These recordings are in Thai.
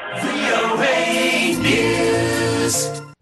VOA News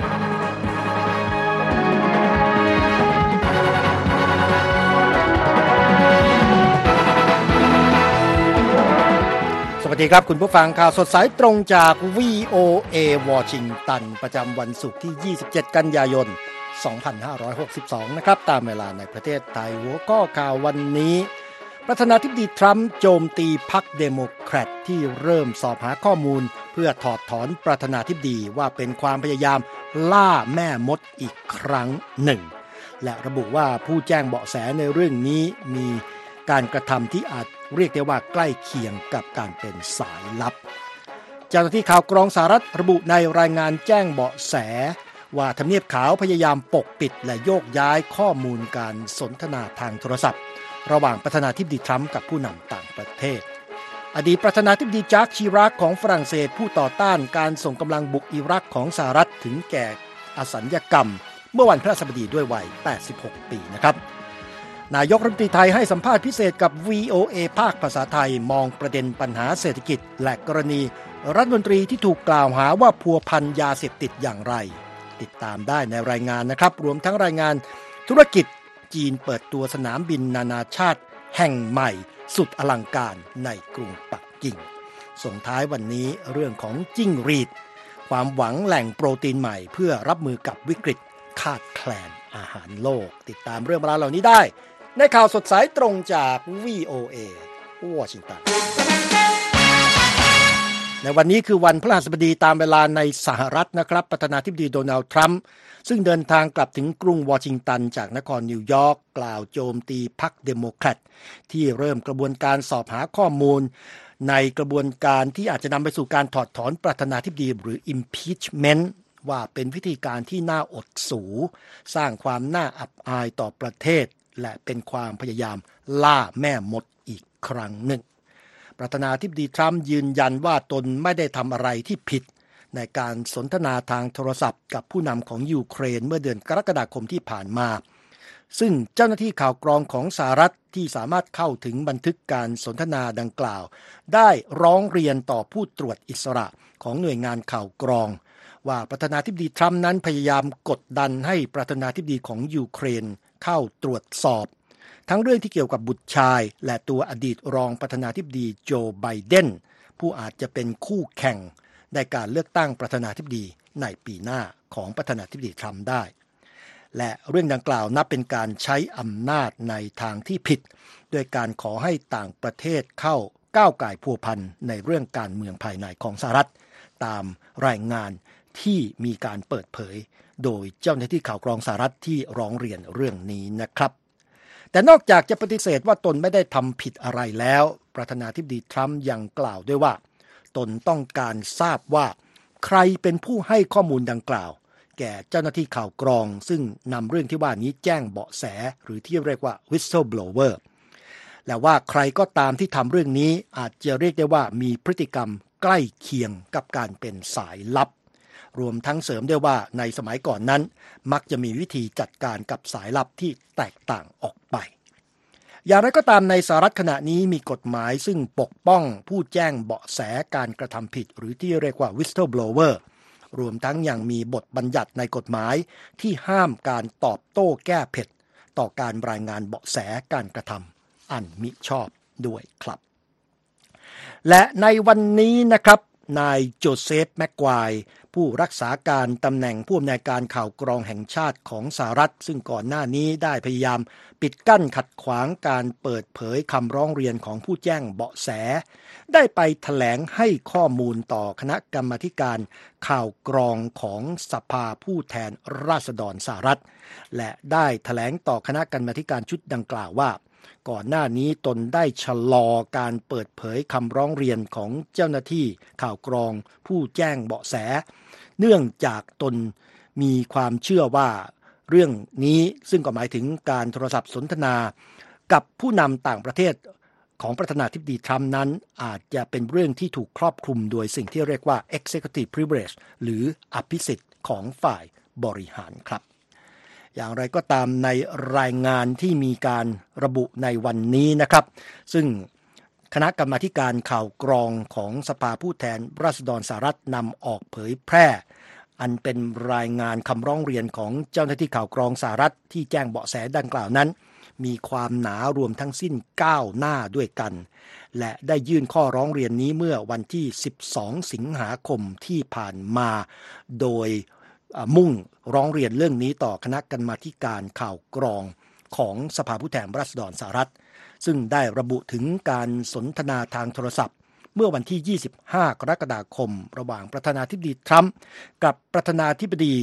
สวัสดีครับคุณผู้ฟังข่าวสดสายตรงจาก VOA วอชิงตันประจำวันศุกร์ที่27กันยายน2562นะครับตามเวลาในประเทศไทยหัวข้อข่าววันนี้ประธานาธิบดีทรัมป์โจมตีพรรคเดโมแครตที่เริ่มสอบหาข้อมูลเพื่อถอดถอนประธานาธิบดีว่าเป็นความพยายามล่าแม่มดอีกครั้งหนึ่งและระบุว่าผู้แจ้งเบาะแสในเรื่องนี้มีการกระทำที่อาจเรียกได้ว่าใกล้เคียงกับการเป็นสายลับเจ้าหน้าที่ข่าวกรองสหรัฐระบุในรายงานแจ้งเบาะแสว่าทำเนียบขาวพยายามปกปิดและโยกย้ายข้อมูลการสนทนาทางโทรศัพท์ระหว่างประธานาธิบดีทรัมป์กับผู้นำต่างประเทศอดีตประธานาธิบดีจาก์ชิรักของฝรั่งเศสผู้ต่อต้านการส่งกำลังบุกอิรักของสหรัฐถึงแก่อสัญญกรรมเมื่อวันพฤหัสบดีด้วยวัย86ปีนะครับนายกรัฐมนตรีไทยให้สัมภาษณ์พิเศษกับ VOA ภาคภาษาไทยมองประเด็นปัญหาเศรษฐกิจและกรณีรัฐมนตรีที่ถูกกล่าวหาว่าพัวพันยาเสพติดอย่างไรติดตามได้ในรายงานนะครับรวมทั้งรายงานธุรกิจจีนเปิดตัวสนามบินนานาชาติแห่งใหม่สุดอลังการในกรุงปักกิ่งส่งท้ายวันนี้เรื่องของจิ้งหรีดความหวังแหล่งโปรตีนใหม่เพื่อรับมือกับวิกฤตขาดแคลนอาหารโลกติดตามเรื่องราวเหล่านี้ได้ในข่าวสดสายตรงจาก VOA วอชิงตันในวันนี้คือวันพฤหัสบดีตามเวลาในสหรัฐนะครับประธานาธิบดีโดนัลด์ทรัมป์ซึ่งเดินทางกลับถึงกรุงวอชิงตันจากนครนิวยอร์กกล่าวโจมตีพรรคเดโมแครตที่เริ่มกระบวนการสอบหาข้อมูลในกระบวนการที่อาจจะนำไปสู่การถอดถอนประธานาธิบดีหรือ impeachment ว่าเป็นวิธีการที่น่าอดสูสร้างความน่าอับอายต่อประเทศและเป็นความพยายามล่าแม่มดอีกครั้งหนึ่งประธานาธิบดีทรัมป์ยืนยันว่าตนไม่ได้ทำอะไรที่ผิดในการสนทนาทางโทรศัพท์กับผู้นำของยูเครนเมื่อเดือนกรกฎาคมที่ผ่านมาซึ่งเจ้าหน้าที่ข่าวกรองของสหรัฐที่สามารถเข้าถึงบันทึกการสนทนาดังกล่าวได้ร้องเรียนต่อผู้ตรวจอิสระของหน่วยงานข่าวกรองว่าประธานาธิบดีทรัมป์นั้นพยายามกดดันให้ประธานาธิบดีของยูเครนเข้าตรวจสอบทั้งเรื่องที่เกี่ยวกับบุตรชายและตัวอดีตรองประธานาธิบดีโจไบเดนผู้อาจจะเป็นคู่แข่งในการเลือกตั้งประธานาธิบดีในปีหน้าของประธานาธิบดีทรัมป์ได้และเรื่องดังกล่าวนับเป็นการใช้อำนาจในทางที่ผิดโดยการขอให้ต่างประเทศเข้าก้าวก่ายพัวพันในเรื่องการเมืองภายในของสหรัฐตามรายงานที่มีการเปิดเผยโดยเจ้าหน้าที่ข่าวกรองสหรัฐที่ร้องเรียนเรื่องนี้นะครับแต่นอกจากจะปฏิเสธว่าตนไม่ได้ทำผิดอะไรแล้วประธานาธิบดีทรัมป์ยังกล่าวด้วยว่าตนต้องการทราบว่าใครเป็นผู้ให้ข้อมูลดังกล่าวแก่เจ้าหน้าที่ข่าวกรองซึ่งนำเรื่องที่ว่านี้แจ้งเบาะแสหรือที่เรียกว่า whistleblower และว่าใครก็ตามที่ทำเรื่องนี้อาจจะเรียกได้ว่ามีพฤติกรรมใกล้เคียงกับการเป็นสายลับรวมทั้งเสริมด้วยว่าในสมัยก่อนนั้นมักจะมีวิธีจัดการกับสายลับที่แตกต่างออกไปอย่างไรก็ตามในสหรัฐขณะนี้มีกฎหมายซึ่งปกป้องผู้แจ้งเบาะแสการกระทำผิดหรือที่เรียกว่า whistleblower รวมทั้งยังมีบทบัญญัติในกฎหมายที่ห้ามการตอบโต้แก้เผ็ดต่อการรายงานเบาะแสการกระทำอันมิชอบด้วยครับและในวันนี้นะครับนายโจเซฟแม็กควายผู้รักษาการตำแหน่งผู้อำนวยการข่าวกรองแห่งชาติของสหรัฐซึ่งก่อนหน้านี้ได้พยายามปิดกั้นขัดขวางการเปิดเผยคำร้องเรียนของผู้แจ้งเบาะแสได้ไปแถลงให้ข้อมูลต่อคณะกรรมาธิการข่าวกรองของสภาผู้แทนราษฎรสหรัฐและได้แถลงต่อคณะกรรมาธิการชุดดังกล่าวว่าก่อนหน้านี้ตนได้ชะลอการเปิดเผยคำร้องเรียนของเจ้าหน้าที่ข่าวกรองผู้แจ้งเบาะแสเนื่องจากตนมีความเชื่อว่าเรื่องนี้ซึ่งก็หมายถึงการโทรศัพท์สนทนากับผู้นำต่างประเทศของประธานาธิบดีทรัมป์นั้นอาจจะเป็นเรื่องที่ถูกครอบคลุมโดยสิ่งที่เรียกว่า Executive Privilege หรืออภิสิทธิ์ของฝ่ายบริหารครับอย่างไรก็ตามในรายงานที่มีการระบุในวันนี้นะครับซึ่งคณะกรรมาธิการข่าวกรองของสภาผู้แทนราษฎรสหรัฐนำออกเผยแพร่อันเป็นรายงานคำร้องเรียนของเจ้าหน้าที่ข่าวกรองสหรัฐที่แจ้งเบาะแสดังกล่าวนั้นมีความหนารวมทั้งสิ้น9หน้าด้วยกันและได้ยื่นข้อร้องเรียนนี้เมื่อวันที่12สิงหาคมที่ผ่านมาโดยมุ่งร้องเรียนเรื่องนี้ต่อคณะกรรมาธิการข่าวกรองของสภาผู้แทนราษฎรสหรัฐซึ่งได้ระบุถึงการสนทนาทางโทรศัพท์เมื่อวันที่25กรกฎาคมระหว่างประธานาธิบดีทรัมป์กับประธานาธิบดี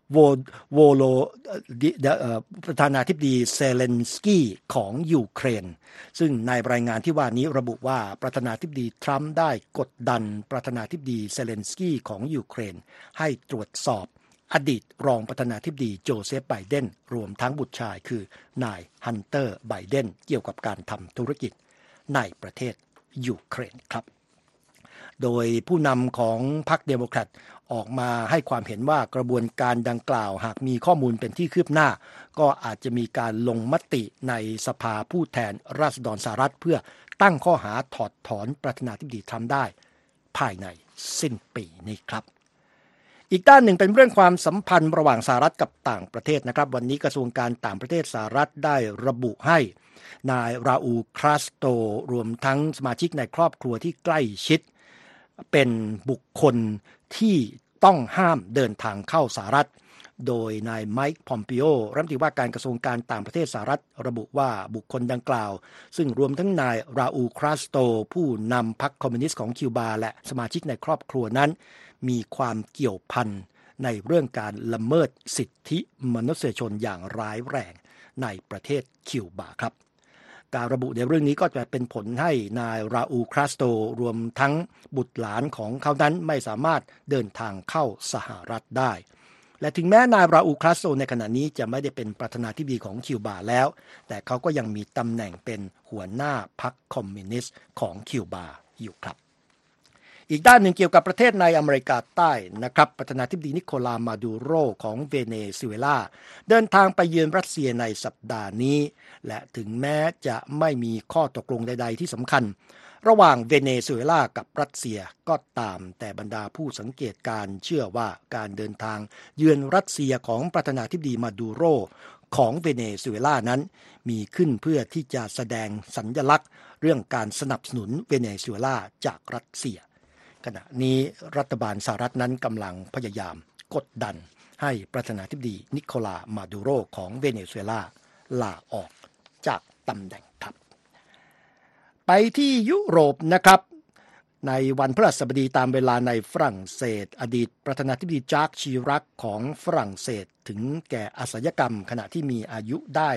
ประธานาธิบดีเซเลนสกี้ของยูเครนซึ่งในรายงานที่ว่านี้ระบุว่าประธานาธิบดีทรัมป์ได้กดดันประธานาธิบดีเซเลนสกี้ของยูเครนให้ตรวจสอบอดีตรองประธานาธิบดีโจเซฟไบเดนรวมทั้งบุตรชายคือนายฮันเตอร์ไบเดนเกี่ยวกับการทำธุรกิจในประเทศยูเครนครับโดยผู้นำของพรรคเดโมแครตออกมาให้ความเห็นว่ากระบวนการดังกล่าวหากมีข้อมูลเป็นที่คืบหน้าก็อาจจะมีการลงมติในสภาผู้แทนราษฎรสหรัฐเพื่อตั้งข้อหาถอดถอนประธานาธิบดีทรัมป์ได้ภายในสิ้นปีนี้ครับอีกด้านหนึ่งเป็นเรื่องความสัมพันธ์ระหว่างสหรัฐกับต่างประเทศนะครับวันนี้กระทรวงการต่างประเทศสหรัฐได้ระบุให้นายราอูล คาสโตรรวมทั้งสมาชิกในครอบครัวที่ใกล้ชิดเป็นบุคคลที่ต้องห้ามเดินทางเข้าสหรัฐโดยนายไมค์ พอมปิโอรัฐมนตรีว่าการกระทรวงการต่างประเทศสหรัฐระบุว่าบุคคลดังกล่าวซึ่งรวมทั้งนายราอูล คาสโตรผู้นำพรรคคอมมิวนิสต์ของคิวบาและสมาชิกในครอบครัวนั้นมีความเกี่ยวพันในเรื่องการละเมิดสิทธิมนุษยชนอย่างร้ายแรงในประเทศคิวบาครับการระบุในเรื่องนี้ก็จะเป็นผลให้นายราอูล คาสโตรรวมทั้งบุตรหลานของเขานั้นไม่สามารถเดินทางเข้าสหรัฐได้และถึงแม้นายราอูล คาสโตรในขณะนี้จะไม่ได้เป็นประธานาธิบดีของคิวบาแล้วแต่เขาก็ยังมีตำแหน่งเป็นหัวหน้าพรรคคอมมิวนิสต์ของคิวบาอยู่ครับอีกด้านหนึ่งเกี่ยวกับประเทศในอเมริกาใต้นะครับประธานาธิบดีนิโคลามาดูโรของเวเนซุเอลาเดินทางไปเยือนรัสเซียในสัปดาห์นี้และถึงแม้จะไม่มีข้อตกลงใดๆที่สำคัญระหว่างเวเนซุเอลากับรัสเซียก็ตามแต่บรรดาผู้สังเกตการเชื่อว่าการเดินทางเยือนรัสเซียของประธานาธิบดีมาดูโรของเวเนซุเอลานั้นมีขึ้นเพื่อที่จะแสดงสัญลักษณ์เรื่องการสนับสนุนเวเนซุเอลาจากรัสเซียขณะนี้รัฐบาลสหรัฐนั้นกำลังพยายามกดดันให้ประธานาธิบดีนิโคลามาดูโรของเวเนซุเอลาลาออกจากตำแหน่งครับไปที่ยุโรปนะครับในวันพฤหัสบดีตามเวลาในฝรั่งเศสอดีตประธานาธิบดีจากชีรักของฝรั่งเศสถึงแก่อศัลยกรรมขณะที่มีอายุได้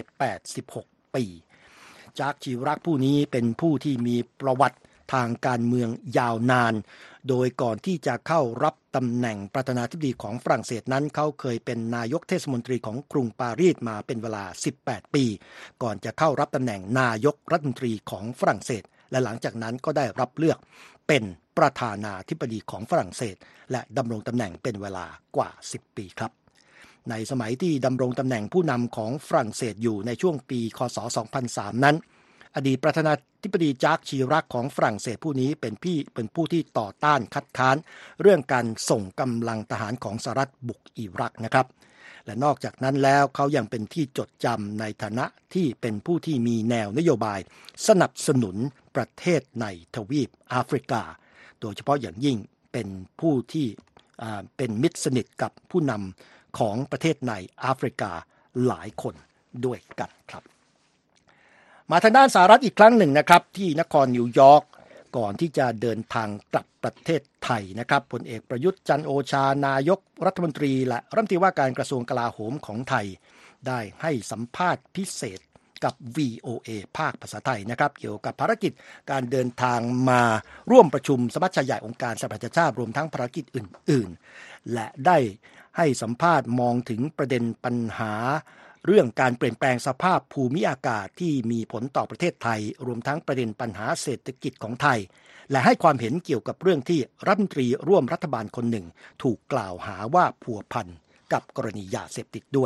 86ปีจากชีรักผู้นี้เป็นผู้ที่มีประวัติทางการเมืองยาวนานโดยก่อนที่จะเข้ารับตำแหน่งประธานาธิบดีของฝรั่งเศสนั้นเขาเคยเป็นนายกเทศมนตรีของกรุงปารีสมาเป็นเวลา18ปีก่อนจะเข้ารับตำแหน่งนายกรัฐมนตรีของฝรั่งเศสและหลังจากนั้นก็ได้รับเลือกเป็นประธานาธิบดีของฝรั่งเศสและดำรงตำแหน่งเป็นเวลากว่า10ปีครับในสมัยที่ดำรงตำแหน่งผู้นำของฝรั่งเศสอยู่ในช่วงปีคศ2003นั้นอดีตประธานาธิบดีจากชีรักของฝรั่งเศสผู้นี้เป็นผู้ที่ต่อต้านคัดค้านเรื่องการส่งกำลังทหารของสหรัฐบุกอิรักนะครับและนอกจากนั้นแล้วเขายังเป็นที่จดจำในฐานะที่เป็นผู้ที่มีแนวนโยบายสนับสนุนประเทศในทวีปแอฟริกาโดยเฉพาะอย่างยิ่งเป็นผู้ที่เป็นมิตรสนิทกับผู้นำของประเทศในแอฟริกาหลายคนด้วยกันครับมาทางด้านสหรัฐอีกครั้งหนึ่งนะครับที่นครนิวยอร์กก่อนที่จะเดินทางกลับประเทศไทยนะครับพลเอกประยุทธ์จันทร์โอชานายกรัฐมนตรีและรัฐมนตรีว่าการกระทรวงกลาโหมของไทยได้ให้สัมภาษณ์พิเศษกับ VOA ภาคภาษาไทยนะครับเกี่ยวกับภารกิจการเดินทางมาร่วมประชุมสมัชชาใหญ่องค์การสหประชาชาติรวมทั้งภารกิจอื่นๆและได้ให้สัมภาษณ์มองถึงประเด็นปัญหาเรื่องการเปลี่ยนแปลงสภาพภูมิอากาศที่มีผลต่อประเทศไทยรวมทั้งประเด็นปัญหาเศรษฐกิจของไทยและให้ความเห็นเกี่ยวกับเรื่องที่รัฐมนตรีร่วมรัฐบาลคนหนึ่งถูกกล่าวหาว่าผัวพันกับกรณียาเสพติดด้วย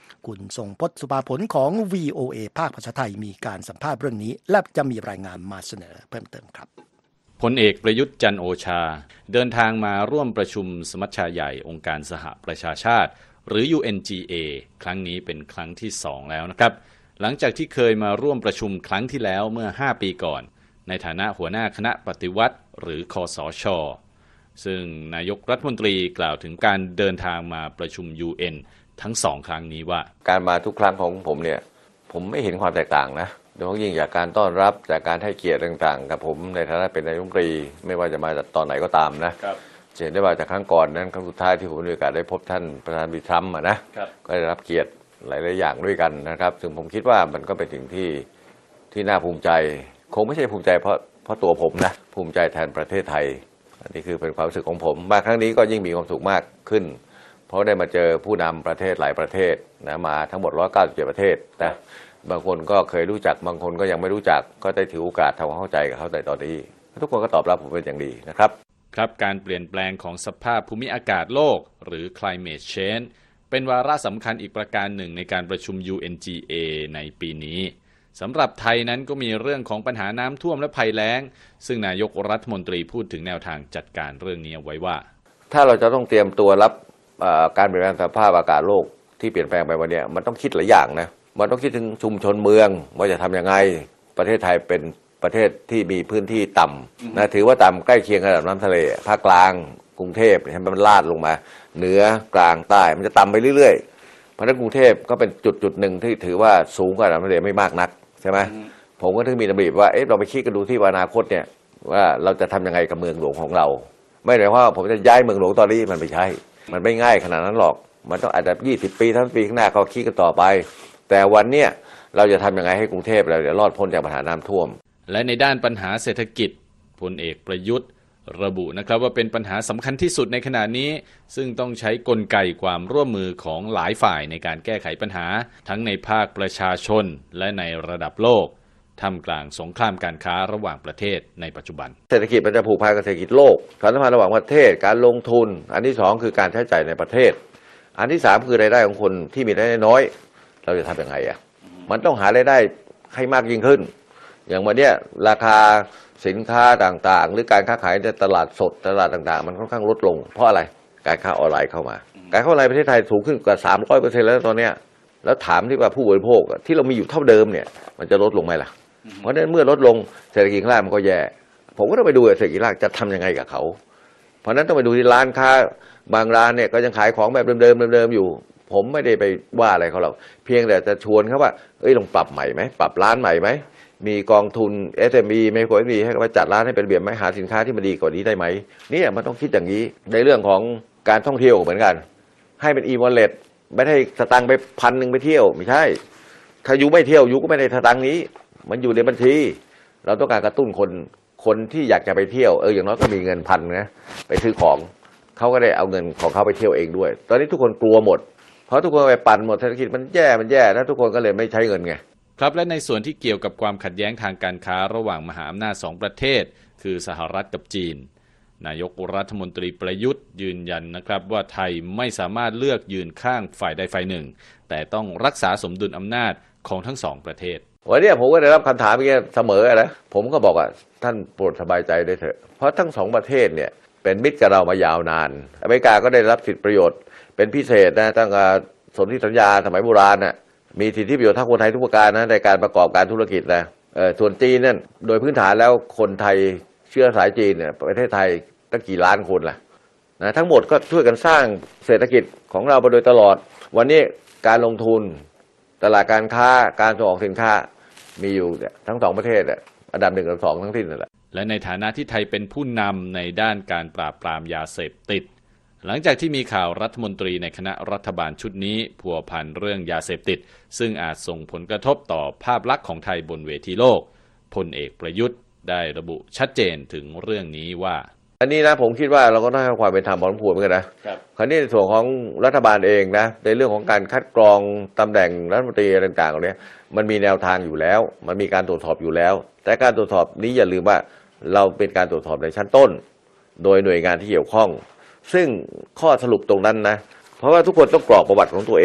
คุณทรงพจน์สุภาผลของ VOA ภาคภาษาไทยมีการสัมภาษณ์เรื่องนี้และจะมีรายงานมาเสนอเพิ่มเติมครับพลเอกประยุทธ์จันทร์โอชาเดินทางมาร่วมประชุมสมัชชาใหญ่องค์การสหประชาชาติหรือ UNGA ครั้งนี้เป็นครั้งที่2แล้วนะครับหลังจากที่เคยมาร่วมประชุมครั้งที่แล้วเมื่อ5ปีก่อนในฐานะหัวหน้าคณะปฏิวัติหรือคสช.ซึ่งนายกรัฐมนตรีกล่าวถึงการเดินทางมาประชุม UN ทั้ง2ครั้งนี้ว่าการมาทุกครั้งของผมเนี่ยผมไม่เห็นความแตกต่างนะโดยเฉพาะยิ่งจากการต้อนรับจากการให้เกียรติต่างๆกับผมในฐานะเป็นนายกรัฐมนตรีไม่ว่าจะมาจากตอนไหนก็ตามนะเห็นได้ว่าจากครั้งก่อนนั้นครั้งสุดท้ายที่ผมมีโอกาสได้พบท่านประธานาธิบดีทรัมป์นะก็ได้รับเกียรติหลายๆอย่างด้วยกันนะครับซึ่งผมคิดว่ามันก็เป็นสิ่งที่น่าภูมิใจคงไม่ใช่ภูมิใจเพราะตัวผมนะภูมิใจแทนประเทศไทยอันนี้คือเป็นความรู้สึกของผมมาครั้งนี้ก็ยิ่งมีความสุขมากขึ้นเพราะได้มาเจอผู้นำประเทศหลายประเทศนะมาทั้งหมด197ประเทศนะบางคนก็เคยรู้จักบางคนก็ยังไม่รู้จักก็ได้ถือโอกาสทำความเข้าใจกับเขาในตอนนี้ทุกคนก็ตอบรับผมเป็นอย่างดีนะครับครับการเปลี่ยนแปลงของสภาพภูมิอากาศโลกหรือ climate change เป็นวาระสำคัญอีกประการหนึ่งในการประชุม UNGA ในปีนี้สำหรับไทยนั้นก็มีเรื่องของปัญหาน้ำท่วมและภัยแล้งซึ่งนายกรัฐมนตรีพูดถึงแนวทางจัดการเรื่องนี้ไว้ว่าถ้าเราจะต้องเตรียมตัวรับการเปลี่ยนแปลงสภาพอากาศโลกที่เปลี่ยนแปลงไปวันนี้มันต้องคิดหลายอย่างนะมันต้องคิดถึงชุมชนเมืองว่าจะทำยังไงประเทศไทยเป็นประเทศที่มีพื้นที่ต่ำนะถือว่าต่ำใกล้เคียงกับระดับน้ำทะเลภาคกลางกรุงเทพให้มันลาดลงมาเหนือกลางใต้มันจะต่ำไปเรื่อยๆเพราะฉะนั้นกรุงเทพก็เป็นจุดหนึ่งที่ถือว่าสูงกว่าระดับน้ำทะเลไม่มากนักใช่ไหมผมก็ถึงมีระเบียบว่าเราไปคิดกันดูที่อนาคตเนี่ยว่าเราจะทำยังไงกับเมืองหลวงของเราไม่ได้ว่าผมจะย้ายเมืองหลวงตอนนี้มันไม่ใช่มันไม่ง่ายขนาดนั้นหรอกมันต้องอาจจะ20 ปี30 ปีข้างหน้าเขาคิดกันต่อไปแต่วันเนี้ยเราจะทำยังไงให้กรุงเทพเราจะรอดพ้นจากปัญหาน้ำท่วมและในด้านปัญหาเศรษฐกิจพลเอกประยุทธ์ระบุนะครับว่าเป็นปัญหาสำคัญที่สุดในขณะนี้ซึ่งต้องใช้กลไกความร่วมมือของหลายฝ่ายในการแก้ไขปัญหาทั้งในภาคประชาชนและในระดับโลกท่ามกลางสงครามการค้าระหว่างประเทศในปัจจุบันเศรษฐกิจมันจะผูกพันกับเศรษฐกิจโลกความสัมพันธ์ระหว่างประเทศการลงทุนอันที่2คือการใช้จ่ายในประเทศอันที่3คือรายได้ของคนที่มีรายได้น้อยเราจะทำยังไงมันต้องหารายได้ให้มากยิ่งขึ้นอย่างวันนี้ราคาสินค้าต่างๆหรือการค้าขายในตลาดสดตลาดต่างๆมันค่อนข้างลดลงเพราะอะไรการค้าออนไลน์เข้ามาการค้าออนไลน์ประเทศไทยสูงขึ้นกว่า 300% แล้วตอนนี้แล้วถามที่ว่าผู้บริโภคที่เรามีอยู่เท่าเดิมเนี่ยมันจะลดลงไหมล่ะเพราะฉะนั้นเมื่อลดลงเศรษฐกิจข้างล่างมันก็แย่ผมก็ต้องไปดูเศรษฐกิจข้างล่างจะทำยังไงกับเขาเพราะฉะนั้นต้องไปดูที่ร้านค้าบางร้านเนี่ยก็ยังขายของแบบเดิมๆอยู่ผมไม่ได้ไปว่าอะไรเขาหรอกเพียงแต่จะชวนเขาว่าลองปรับใหม่ไหมปรับร้านใหม่ไหมมีกองทุน SME ไม่ควรมีให้เขาไปจัดร้านให้เป็นระเบียบไหมหาสินค้าที่มันดีกว่านี้ได้ไหมเนี่ยมันต้องคิดอย่างนี้ในเรื่องของการท่องเที่ยวเหมือนกันให้เป็น e-wallet ไม่ได้สตางค์ไป1,000ไปเที่ยวไม่ใช่ถ้าอยู่ไม่เที่ยวอยู่ก็ไม่ได้สตางค์นี้มันอยู่ในบัญชีเราต้องการกระตุ้นคนที่อยากจะไปเที่ยวอย่างน้อยก็มีเงิน1,000นะไปซื้อของเขาก็ได้เอาเงินของเขาไปเที่ยวเองด้วยตอนนี้ทุกคนกลัวหมดเพราะทุกคนไปปั่นหมดเศรษฐกิจมันแย่แล้วทุกคนก็เลยไม่ใช้เงินไงครับและในส่วนที่เกี่ยวกับความขัดแย้งทางการค้าระหว่างมหาอำนาจ2ประเทศคือสหรัฐกับจีนนายกรัฐมนตรีประยุทธ์ยืนยันนะครับว่าไทยไม่สามารถเลือกยืนข้างฝ่ายใดฝ่ายหนึ่งแต่ต้องรักษาสมดุลอำนาจของทั้ง2ประเทศวันนี้ผมก็ได้รับคำถามอย่างนี้เสมอนะผมก็บอกว่าท่านโปรดสบายใจได้เถอะเพราะทั้ง2ประเทศเนี่ยเป็นมิตรกับเรามายาวนานอเมริกาก็ได้รับสิทธิประโยชน์เป็นพิเศษนะตั้งแต่สนธิสัญญาสมัยโบราณน่ะมีสิทธิประโยชน์ทั้งคนไทยทุกประการนะในการประกอบการธุรกิจนะส่วนจีนนั่นโดยพื้นฐานแล้วคนไทยเชื้อสายจีนเนี่ยประเทศไทยตั้งกี่ล้านคนล่ะนะทั้งหมดก็ช่วยกันสร้างเศรษฐกิจของเรามาโดยตลอดวันนี้การลงทุนตลาดการค้าการส่งออกสินค้ามีอยู่ทั้ง2ประเทศอันดับ1กับ2ทั้งสิ้นนั่นแหละและในฐานะที่ไทยเป็นผู้นำในด้านการปราบปรามยาเสพติดหลังจากที่มีข่าวรัฐมนตรีในคณะรัฐบาลชุดนี้พัวพันเรื่องยาเสพติดซึ่งอาจส่งผลกระทบต่อภาพลักษณ์ของไทยบนเวทีโลกพลเอกประยุทธ์ได้ระบุชัดเจนถึงเรื่องนี้ว่าอันนี้นะผมคิดว่าเราก็ต้องให้ความเป็นธรรมพอสมควรเหมือนกันนะครับคราวนี้ในส่วนของรัฐบาลเองนะในเรื่องของการคัดกรองตำแหน่งรัฐมนตรีต่างๆเนี่ยมันมีแนวทางอยู่แล้วมันมีการตรวจสอบอยู่แล้วแต่การตรวจสอบนี้อย่าลืมว่าเราเป็นการตรวจสอบในชั้นต้นโดยหน่วยงานที่เกี่ยวข้องซึ่งข้อสรุปตรงนั้นนะเพราะว่าทุกคนต้องกรอกประวัติของตัวเอง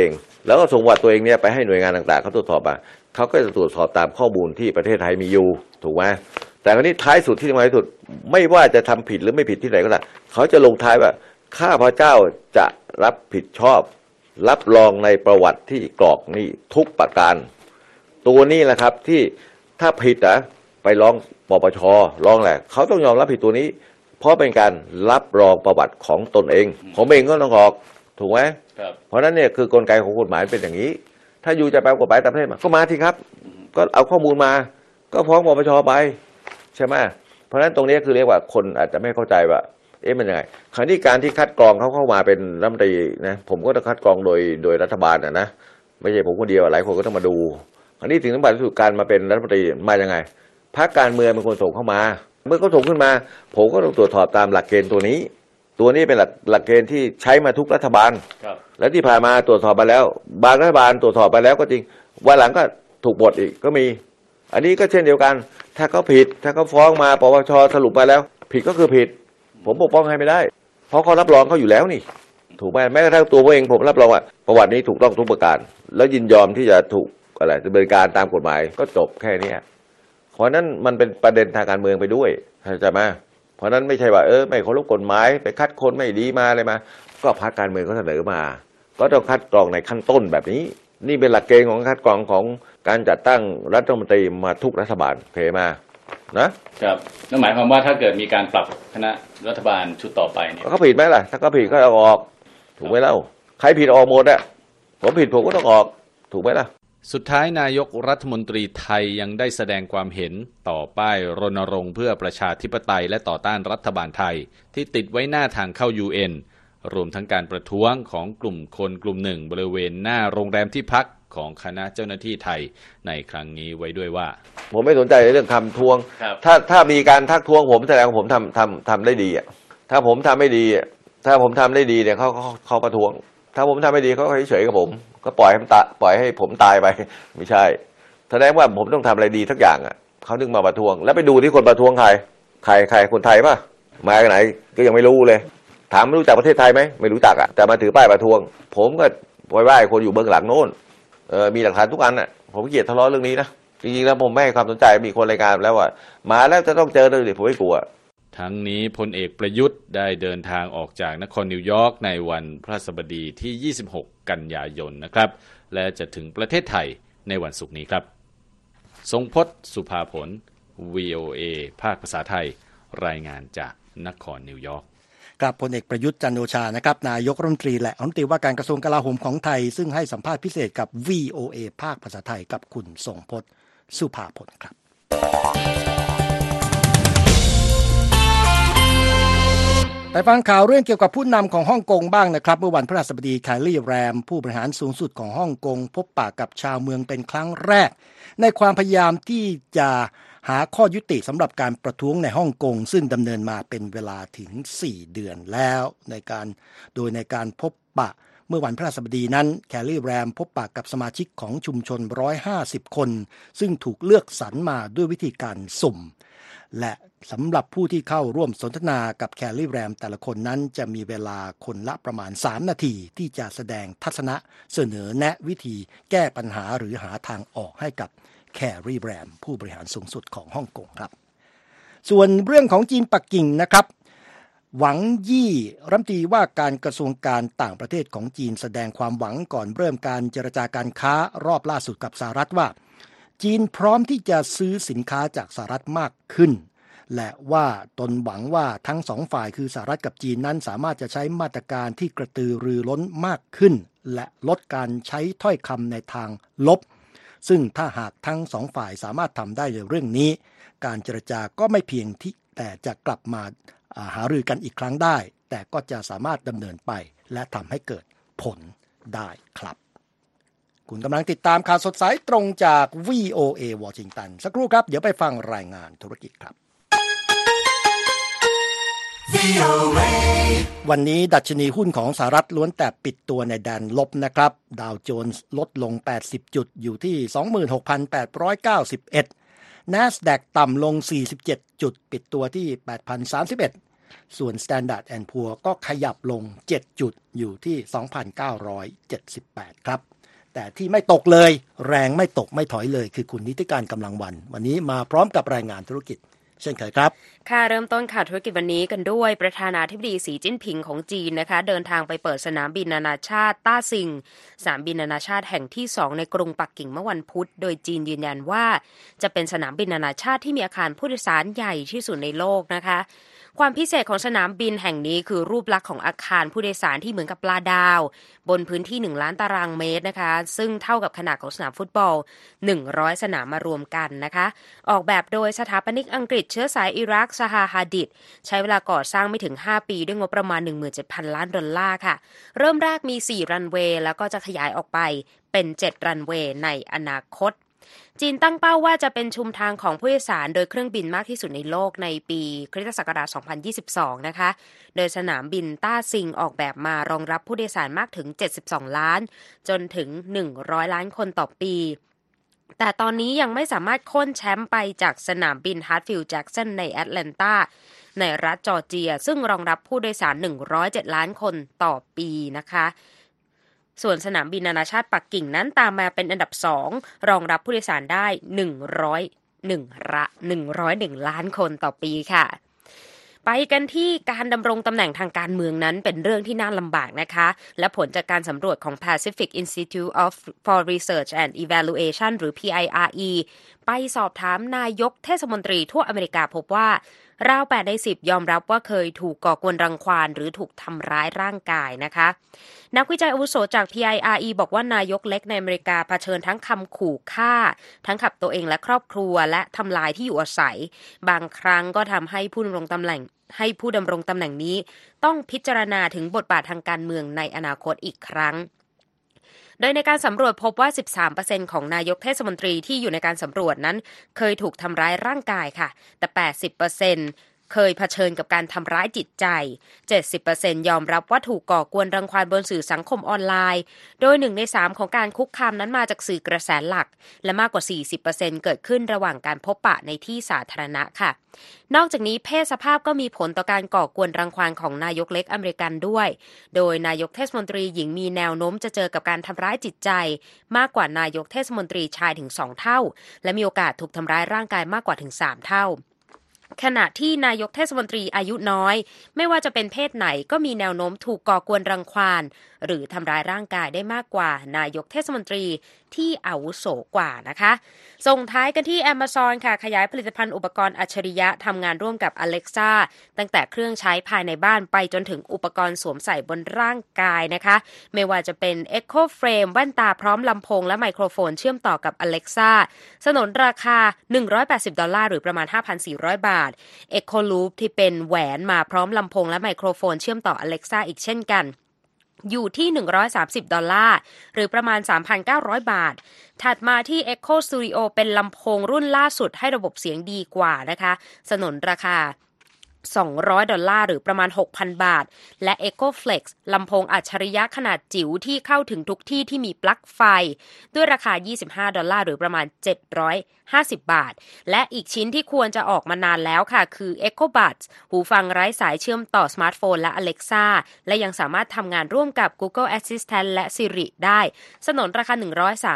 แล้วก็ส่งประวัติตัวเองเนี่ยไปให้หน่วยงานต่างๆเขาตรวจสอบมาเขาก็จะตรวจสอบตามข้อมูลที่ประเทศไทยมีอยู่ถูกไหมแต่คราวนี้ท้ายสุดที่สำคัญที่สุดไม่ว่าจะทำผิดหรือไม่ผิดที่ไหนก็ตามเขาจะลงท้ายว่าข้าพเจ้าจะรับผิดชอบรับรองในประวัติที่กรอกนี้ทุกประการตัวนี้แหละครับที่ถ้าผิดไปร้องปปช.ร้องแหละเขาต้องยอมรับผิดตัวนี้เพราะเป็นการรับรองประวัติของตนเองผมเองก็ต้องออกถูกไหมเพราะนั้นเนี่ยคือกลไกของกฎหมายเป็นอย่างนี้ถ้าอยู่จะแปลกฎหมายต่างประเทศมาก็มาที่ครับก็เอาข้อมูลมาก็ฟ้องปปช.ไปใช่ไหมเพราะฉะนั้นตรงนี้คือเรียกว่าคนอาจจะไม่เข้าใจว่ามันยังไงคราวนี้การที่คัดกรองเขาเข้ามาเป็นรัฐมนตรีนะผมก็ต้องคัดกรองโดยรัฐบาลนะไม่ใช่ผมคนเดียวหลายคนก็ต้องมาดูคราวนี้ถึงสำคัญที่สุดการมาเป็นรัฐมนตรีมายังไงพรรคการเมืองเป็นคนส่งเข้ามาเมื่อเขาส่งขึ้นมาผมก็ต้องตรวจสอบตามหลักเกณฑ์ตัวนี้เป็นหลักเกณฑ์ที่ใช้มาทุกรัฐบาลและที่ผ่านมาตรวจสอบไปแล้วบางรัฐบาลตรวจสอบไปแล้วก็จริงวันหลังก็ถูกบทอีกก็มีอันนี้ก็เช่นเดียวกันถ้าเขาผิดถ้าเขาฟ้องมาปปช.สรุปไปแล้วผิดก็คือผิดผมปกป้องให้ไม่ได้เพราะเขารับรองเขาอยู่แล้วนี่ถูกไหมแม้กระทั่งตัวผมเองผมรับรองว่าประวัตินี้ถูกต้องทุกประการแล้วยินยอมที่จะถูกดำเนินการตามกฎหมายก็จบแค่นี้เพราะนั้นมันเป็นประเด็นทางการเมืองไปด้วยเข้าใจไหมเพราะนั้นไม่ใช่ว่าไม่เคารพกฎหมายไปคัดคนไม่ดีมาอะไรมาก็พรรคการเมืองก็เสนอมาก็ต้องคัดกรองในขั้นต้นแบบนี้นี่เป็นหลักเกณฑ์ของคัดกรองของการจัดตั้งรัฐมนตรีมาทุกรัฐบาลเพมานะครับนั่นหมายความว่าถ้าเกิดมีการปรับคณะรัฐบาลชุดต่อไปเนี่ยเขาผิดไหมล่ะถ้าเขาผิดก็เอาออกถูกไหมเล่าใครผิดออกหมดผมผิดผมก็ต้องออกถูกไหมล่ะสุดท้ายนายกรัฐมนตรีไทยยังได้แสดงความเห็นต่อป้ายรณรงค์เพื่อประชาธิปไตยและต่อต้านรัฐบาลไทยที่ติดไว้หน้าทางเข้า UN รวมทั้งการประท้วงของกลุ่มคนกลุ่มหนึ่งบริเวณหน้าโรงแรมที่พักของคณะเจ้าหน้าที่ไทยในครั้งนี้ไว้ด้วยว่าผมไม่สนใจในเรื่องคำทวงถ้ามีการทักท้วงผมแสดงว่าผมทำได้ดีถ้าผมทำไม่ดีเนี่ยเขาประท้วงถ้าผมทำไม่ดีเขาเฉยๆกับผมก็ปล่อยให้ผมตายไปไม่ใช่แสดงว่าผมต้องทำอะไรดีสักอย่างเขาถึงมาประท้วงแล้วไปดูที่คนประท้วงใครคนไทยป่ะมาจากไหนก็ยังไม่รู้เลยถามรู้จักประเทศไทยไหมไม่รู้จักแต่มาถือป้ายประท้วงผมก็ไหว้คนอยู่เบื้องหลังโน้นมีหลักฐานทุกอันผมเกลียดทะเลาะเรื่องนี้นะจริงๆแล้วผมไม่ให้ความสนใจมีคนรายงานแล้วว่ามาแล้วจะต้องเจอเลยผมไม่กลัวทั้งนี้พลเอกประยุทธ์ได้เดินทางออกจากนครนิวยอร์กในวันพฤหัสบดีที่26กันยายนนะครับและจะถึงประเทศไทยในวันศุกร์นี้ครับทรงพจน์สุภาผล VOA ภาคภาษาไทยรายงานจากนครนิวยอร์กกับพลเอกประยุทธ์จันทร์โอชานะครับนายกรัฐมนตรีและรัฐมนตรีว่าการกระทรวงกลาโหมของไทยซึ่งให้สัมภาษณ์พิเศษกับ VOA ภาคภาษาไทยกับคุณทรงพจน์สุภาผลครับไปฟังข่าวเรื่องเกี่ยวกับผู้นำของฮ่องกงบ้างนะครับเมื่อวันพฤหัสบดีแคลรี่แรมผู้บริหารสูงสุดของฮ่องกงพบปะกับชาวเมืองเป็นครั้งแรกในความพยายามที่จะหาข้อยุติสำหรับการประท้วงในฮ่องกงซึ่งดำเนินมาเป็นเวลาถึง4 เดือนแล้วในการพบปะเมื่อวันพฤหัสบดีนั้นแคลรี่แรมพบปะกับสมาชิกของชุมชน150คนซึ่งถูกเลือกสรรมาด้วยวิธีการสุ่มและสำหรับผู้ที่เข้าร่วมสนทนากับแคลรี่แรมแต่ละคนนั้นจะมีเวลาคนละประมาณ3 นาทีที่จะแสดงทัศนะเสนอแนะวิธีแก้ปัญหาหรือหาทางออกให้กับแคลรี่แรมผู้บริหารสูงสุดของฮ่องกงครับส่วนเรื่องของจีนปักกิ่งนะครับหวังยี่รัฐมนตรีว่าการกระทรวงการต่างประเทศของจีนแสดงความหวังก่อนเริ่มการเจรจาการค้ารอบล่าสุดกับสหรัฐว่าจีนพร้อมที่จะซื้อสินค้าจากสหรัฐมากขึ้นและว่าตนหวังว่าทั้งสองฝ่ายคือสหรัฐกับจีนนั้นสามารถจะใช้มาตรการที่กระตือรือร้นมากขึ้นและลดการใช้ถ้อยคำในทางลบซึ่งถ้าหากทั้งสองฝ่ายสามารถทำได้ในเรื่องนี้การเจรจาก็ไม่เพียงที่แต่จะกลับมาหารือกันอีกครั้งได้แต่ก็จะสามารถดำเนินไปและทำให้เกิดผลได้ครับคุณกำลังติดตามข่าวสดสายตรงจาก VOA วอชิงตันสักครู่ครับเดี๋ยวไปฟังรายงานธุรกิจครับวันนี้ดัชนีหุ้นของสหรัฐล้วนแต่ปิดตัวในแดนลบนะครับดาวโจนส์ลดลง80จุดอยู่ที่ 26,891 NASDAQ ต่ำลง47จุดปิดตัวที่ 8,031 ส่วน Standard & Poor's ก็ขยับลง7จุดอยู่ที่ 2,978 ครับแต่ที่ไม่ตกเลยแรงไม่ตกไม่ถอยเลยคือคุณนิติการกำลังวันนี้มาพร้อมกับรายงานธุรกิจเช่นเคยครับค่ะเริ่มต้นข่าวธุรกิจวันนี้กันด้วยประธานาธิบดีสีจิ้นผิงของจีนนะคะเดินทางไปเปิดสนามบินนานาชาติต้าซิงสนามบินนานาชาติแห่งที่2ในกรุงปักกิ่งเมื่อวันพุธโดยจีนยืนยันว่าจะเป็นสนามบินนานาชาติที่มีอาคารผู้โดยสารใหญ่ที่สุดในโลกนะคะความพิเศษของสนามบินแห่งนี้คือรูปลักษณ์ของอาคารผู้โดยสารที่เหมือนกับปลาดาวบนพื้นที่1ล้านตารางเมตรนะคะซึ่งเท่ากับขนาดของสนามฟุตบอล100สนามมารวมกันนะคะออกแบบโดยสถาปนิกอังกฤษเชื้อสายอิรักซาฮาฮาดิดใช้เวลาก่อสร้างไม่ถึง5ปีด้วยงบประมาณ 17,000 ล้านดอลลาร์ค่ะเริ่มแรกมี4รันเวย์แล้วก็จะขยายออกไปเป็น7รันเวย์ในอนาคตจีนตั้งเป้าว่าจะเป็นชุมทางของผู้โดยสารโดยเครื่องบินมากที่สุดในโลกในปีคริสตศักราช 2022 นะคะโดยสนามบินต้าซิงออกแบบมารองรับผู้โดยสารมากถึง72ล้านจนถึง100ล้านคนต่อปีแต่ตอนนี้ยังไม่สามารถโค่นแชมป์ไปจากสนามบินฮาร์ทฟิลด์แจ็กสันในแอตแลนตาในรัฐจอร์เจียซึ่งรองรับผู้โดยสาร107ล้านคนต่อปีนะคะส่วนสนามบินนานาชาติปักกิ่งนั้นตามมาเป็นอันดับ2รองรับผู้โดยสารได้101ล้านคนต่อปีค่ะไปกันที่การดำรงตำแหน่งทางการเมืองนั้นเป็นเรื่องที่น่าลำบากนะคะและผลจากการสำรวจของ Pacific Institute for Research and Evaluation หรือ PIRE ไปสอบถามนายกเทศมนตรีทั่วอเมริกาพบว่าราว8ใน10ยอมรับว่าเคยถูกก่อกวนรังควานหรือถูกทำร้ายร่างกายนะคะนักวิจัยอาวุโสจาก PIRE บอกว่านายกเล็กในอเมริกาเผชิญทั้งคำขู่ฆ่าทั้งขับตัวเองและครอบครัวและทำลายที่อยู่อาศัยบางครั้งก็ทำให้ผู้ดำรงตำแหน่งนี้ต้องพิจารณาถึงบทบาททางการเมืองในอนาคตอีกครั้งโดยในการสำรวจพบว่า 13% ของนายกเทศมนตรีที่อยู่ในการสำรวจนั้นเคยถูกทำร้ายร่างกายค่ะแต่ 80% เคยเผชิญกับการทำร้ายจิตใจ 70% ยอมรับว่าถูกก่อกวนรังควานบนสื่อสังคมออนไลน์โดย1ใน3ของการคุกคามนั้นมาจากสื่อกระแสหลักและมากกว่า 40% เกิดขึ้นระหว่างการพบปะในที่สาธารณะค่ะนอกจากนี้เพศสภาพก็มีผลต่อการก่อกวนรังควานของนายกเล็กอเมริกันด้วยโดยนายกเทศมนตรีหญิงมีแนวโน้มจะเจอกับการทำร้ายจิตใจมากกว่านายกเทศมนตรีชายถึง2เท่าและมีโอกาสถูกทำร้ายร่างกายมากกว่าถึง3เท่าขณะที่นายกเทศมนตรีอายุน้อยไม่ว่าจะเป็นเพศไหนก็มีแนวโน้มถูกก่อกวนรังควานหรือทำร้ายร่างกายได้มากกว่านายกเทศมนตรีที่อาวุโสกว่านะคะส่งท้ายกันที่ Amazon ค่ะขยายผลิตภัณฑ์อุปกรณ์อัจฉริยะทำงานร่วมกับ Alexa ตั้งแต่เครื่องใช้ภายในบ้านไปจนถึงอุปกรณ์สวมใส่บนร่างกายนะคะไม่ว่าจะเป็น Echo Frame แว่นตาพร้อมลำโพงและไมโครโฟนเชื่อมต่อกับ Alexa สนนราคา$180หรือประมาณ 5,400 บาท Echo Loop ที่เป็นแหวนมาพร้อมลำโพงและไมโครโฟนเชื่อมต่อ Alexa อีกเช่นกันอยู่ที่$130หรือประมาณ 3,900 บาทถัดมาที่ Echo Studio เป็นลำโพงรุ่นล่าสุดให้ระบบเสียงดีกว่านะคะสนนราคา$200หรือประมาณ 6,000 บาทและ Echo Flex ลำโพงอัจฉริยะขนาดจิ๋วที่เข้าถึงทุกที่ที่มีปลั๊กไฟด้วยราคา$25หรือประมาณ750 บาทและอีกชิ้นที่ควรจะออกมานานแล้วค่ะคือ Echo Buds หูฟังไร้สายเชื่อมต่อสมาร์ทโฟนและ Alexa และยังสามารถทำงานร่วมกับ Google Assistant และ Siri ได้สนนราคา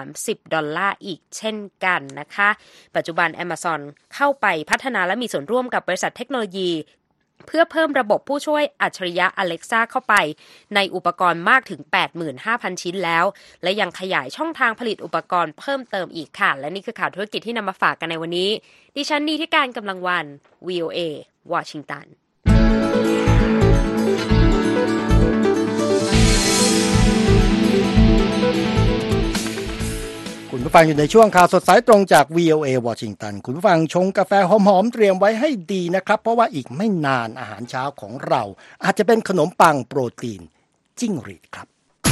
$130อีกเช่นกันนะคะปัจจุบัน Amazon เข้าไปพัฒนาและมีส่วนร่วมกับบริษัทเทคโนโลยีเพื่อเพิ่มระบบผู้ช่วยอัจฉริยะ Alexa เข้าไปในอุปกรณ์มากถึง 85,000 ชิ้นแล้วและยังขยายช่องทางผลิตอุปกรณ์เพิ่มเติมอีกค่ะและนี่คือข่าวธุรกิจที่นำมาฝากกันในวันนี้ดิฉันนีธิการกำลังวัน VOA วอชิงตันคุณผู้ฟังอยู่ในช่วงข่าวสดสายตรงจาก VOA วอชิงตันคุณผู้ฟังชงกาแฟหอมๆเตรียมไว้ให้ดีนะครับเพราะว่าอีกไม่นานอาหารเช้าของเราอาจจะเป็นขนมปังโปรตีนจิ้งหรีดครับ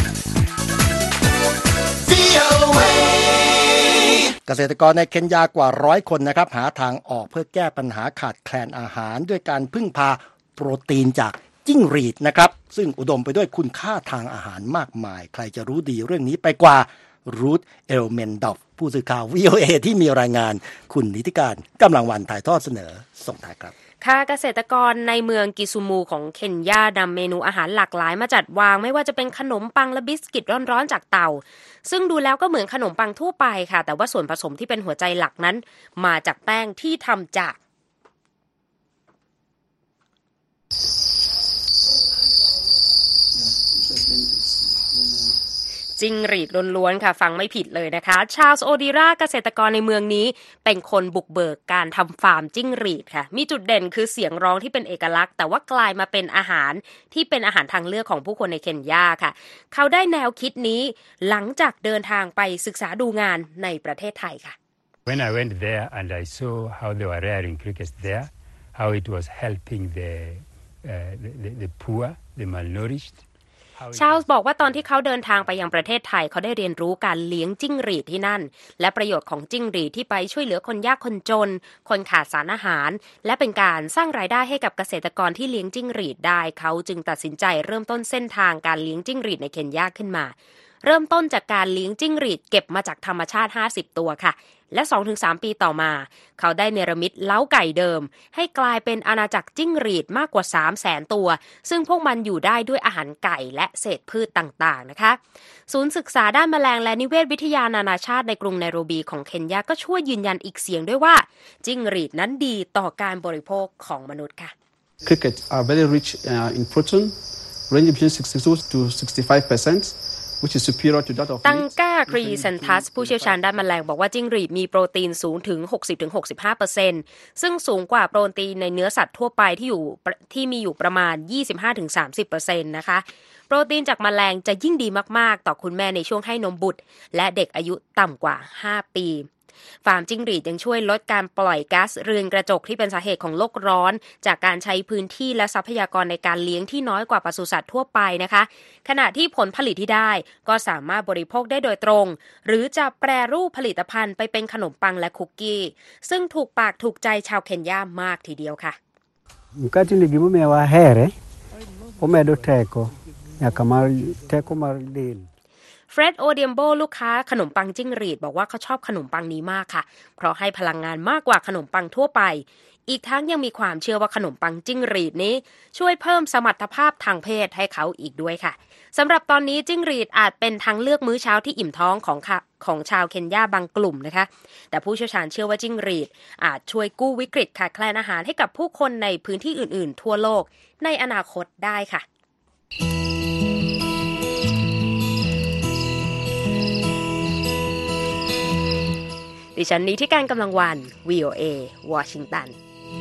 เกษตรกรในเคนยากว่า100คนนะครับหาทางออกเพื่อแก้ปัญหาขาดแคลนอาหารด้วยการพึ่งพาโปรตีนจากจิ้งหรีดนะครับซึ่งอุดมไปด้วยคุณค่าทางอาหารมากมายใครจะรู้ดีเรื่องนี้ไปกว่ารูทเอลเมนดอฟผู้สื่อข่าว VOA ที่มีรายงานคุณนิติการกำลังวันถ่ายทอดเสนอส่งท้ายครับค่ะเกษตรกรในเมืองกิซูมูของเคนยานำเมนูอาหารหลากหลายมาจัดวางไม่ว่าจะเป็นขนมปังและบิสกิตร้อนๆจากเตาซึ่งดูแล้วก็เหมือนขนมปังทั่วไปค่ะแต่ว่าส่วนผสมที่เป็นหัวใจหลักนั้นมาจากแป้งที่ทำจากจิ้งหรีดล้วนๆค่ะฟังไม่ผิดเลยนะคะชาร์ลส์โอดิราเกษตรกรในเมืองนี้เป็นคนบุกเบิกการทำฟาร์มจิ้งหรีดค่ะมีจุดเด่นคือเสียงร้องที่เป็นเอกลักษณ์แต่ว่ากลายมาเป็นอาหารที่เป็นอาหารทางเลือกของผู้คนในเคนยาค่ะเขาได้แนวคิดนี้หลังจากเดินทางไปศึกษาดูงานในประเทศไทยค่ะ When I went there and I saw how they were rearing crickets there, how it was helping the poor, the malnourished. ชาร์ลส์บอกว่าตอนที่เขาเดินทางไปยังประเทศไทยเขาได้เรียนรู้การเลี้ยงจิ้งหรีดที่นั่นและประโยชน์ของจิ้งหรีดที่ไปช่วยเหลือคนยากคนจนคนขาดสารอาหารและเป็นการสร้างรายได้ให้กับเกษตรกรที่เลี้ยงจิ้งหรีดได้เขาจึงตัดสินใจเริ่มต้นเส้นทางการเลี้ยงจิ้งหรีดในเคนยาขึ้นมาเริ่มต้นจากการเลี้ยงจิ้งหรีดเก็บมาจากธรรมชาติ50ตัวค่ะและ 2-3 ปีต่อมาเขาได้เนรมิตเล้าไก่เดิมให้กลายเป็นอาณาจักรจิ้งหรีดมากกว่า 300,000 ตัวซึ่งพวกมันอยู่ได้ด้วยอาหารไก่และเศษพืชต่างๆนะคะศูนย์ศึกษาด้านแมลงและนิเวศวิทยานานาชาติในกรุงไนโรบีของเคนยาก็ช่วยยืนยันอีกเสียงด้วยว่าจิ้งหรีดนั้นดีต่อการบริโภคของมนุษย์ค่ะ Crickets are very rich in protein, ranging between 62 to 65%.Which is superior to that of ตังก้าครีเซนทัสผู้เชี่ยวชาญด้านแมลงบอกว่าจิ้งหรีดมีโปรตีนสูงถึง 60-65% ซึ่งสูงกว่าโปรตีนในเนื้อสัตว์ทั่วไปที่มีอยู่ประมาณ 25-30% นะคะโปรตีนจากแมลงจะยิ่งดีมากๆต่อคุณแม่ในช่วงให้นมบุตรและเด็กอายุต่ำกว่า 5 ปีฟาร์มจิ้งหรีดยังช่วยลดการปล่อยก๊าซเรือนกระจกที่เป็นสาเหตุของโลกร้อนจากการใช้พื้นที่และทรัพยากรในการเลี้ยงที่น้อยกว่าปศุสัตว์ทั่วไปนะคะขณะที่ผลผลิตที่ได้ก็สามารถบริโภคได้โดยตรงหรือจะแปรรูปผลิตภัณฑ์ไปเป็นขนมปังและคุกกี้ซึ่งถูกปากถูกใจชาวเคนยามากทีเดียวค่ะ Mkati ni gimume wa here omedo teko nyaka mar teko mar del เฟร็ดโอเดียมโบลูกค้าขนมปังจิ้งหรีดบอกว่าเขาชอบขนมปังนี้มากค่ะเพราะให้พลังงานมากกว่าขนมปังทั่วไปอีกทั้งยังมีความเชื่อว่าขนมปังจิ้งหรีดนี้ช่วยเพิ่มสมรรถภาพทางเพศให้เขาอีกด้วยค่ะสำหรับตอนนี้จิ้งหรีดอาจเป็นทางเลือกมื้อเช้าที่อิ่มท้องของชาวเคนยาบางกลุ่มนะคะแต่ผู้เชี่ยวชาญเชื่อว่าจิ้งหรีดอาจช่วยกู้วิกฤตขาดแคลนอาหารให้กับผู้คนในพื้นที่อื่นๆทั่วโลกในอนาคตได้ค่ะดิฉันนี้ที่การกำลังวัน VOA วอชิงตัน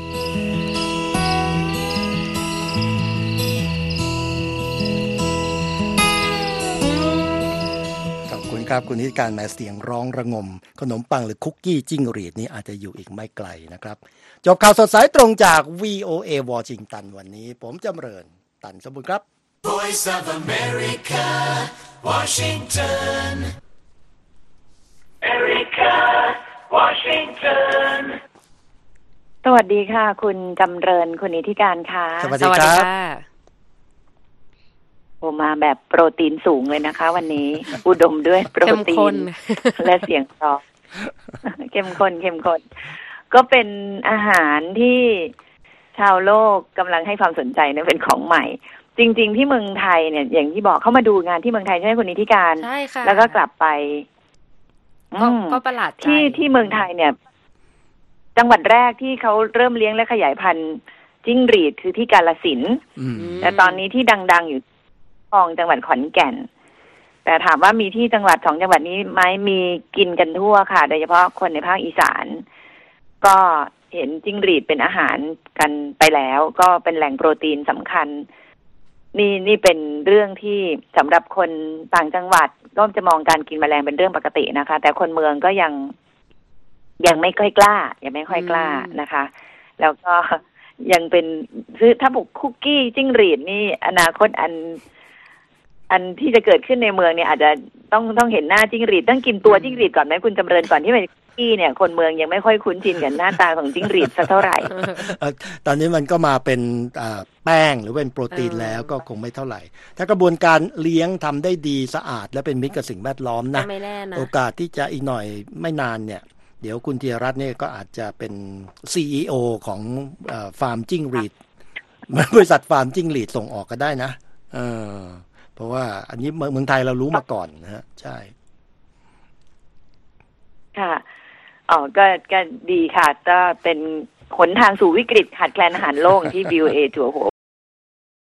ขอบคุณครับคุณนิติการแม้เสียงร้องระงมขนมปังหรือคุกกี้จิ้งหรีดนี้อาจจะอยู่อีกไม่ไกลนะครับจบข่าวสดสายตรงจาก VOA วอชิงตันวันนี้ผมจำเริญตันสมบูรณ์ครับ Voice of America, Washington. Washington สวัสดีค่ะคุณจำเริญคุณนิติการค่ะสวัสดีครับผมมาแบบโปรตีนสูงเลยนะคะวันนี้ อุดมด้วยโปรตีนและเสียงร้องเข้มข้นก็เป็นอาหารที่ชาวโลกกำลังให้ความสนใจเนี่ยเป็นของใหม่จริงๆที่เมืองไทยเนี่ยอย่างที่บอกเข้ามาดูงานที่เมืองไทยใช่ไหมคุณนิติการใช่ค่ะแล้วก็กลับไปก็ประหลาดใจที่เมืองไทยเนี่ยจังหวัดแรกที่เขาเริ่มเลี้ยงและขยายพันธุ์จิ้งหรีดคือที่กาฬสินธุ์แต่ตอนนี้ที่ดังๆอยู่ของจังหวัดขอนแก่นแต่ถามว่ามีที่จังหวัด2จังหวัดนี้ไหมมีกินกันทั่วค่ะโดยเฉพาะคนในภาคอีสานก็เห็นจิ้งหรีดเป็นอาหารกันไปแล้วก็เป็นแหล่งโปรตีนสำคัญนี่เป็นเรื่องที่สำหรับคนต่างจังหวัดก็จะมองการกินแมลงเป็นเรื่องปกตินะคะแต่คนเมืองก็ยังไม่ค่อยกล้านะคะแล้วก็ยังเป็นถ้าบุกคุกกี้จิ้งหรีดนี่อนาคตอันที่จะเกิดขึ้นในเมืองเนี่ยอาจจะต้องเห็นหน้าจิ้งหรีดต้องกินตัวจิ้งหรีดก่อนไหมคุณจำเริญก่อนที่เป็นคุกกี้เนี่ยคนเมืองยังไม่ค่อยคุ้นชินกับหน้าตาของจิ้งหรีดสักเท่าไหร่ตอนนี้มันก็มาเป็นแป้งหรือเป็นโปรตีนแล้วก็คงไม่เท่าไหร่ถ้ากระบวนการเลี้ยงทำได้ดีสะอาดและเป็นมิตรกับสิ่งแวดล้อมนะโอกาสที่จะอีกหน่อยไม่นานเนี่ยเดี๋ยวคุณธีรรัตน์เนี่ยก็อาจจะเป็น CEO ของฟาร์มจิ้งหรีดบริษัทฟาร์มจิ้งหรีดส่งออกก็ได้นะเพราะว่าอันนี้เมืองไทยเรารู้มาก่อนนะฮะใช่ค่ะก็ดีค่ะก็เป็นหนทางสู่วิกฤตขาดแคลนอาหารโลกที่ BOA จั่วหัว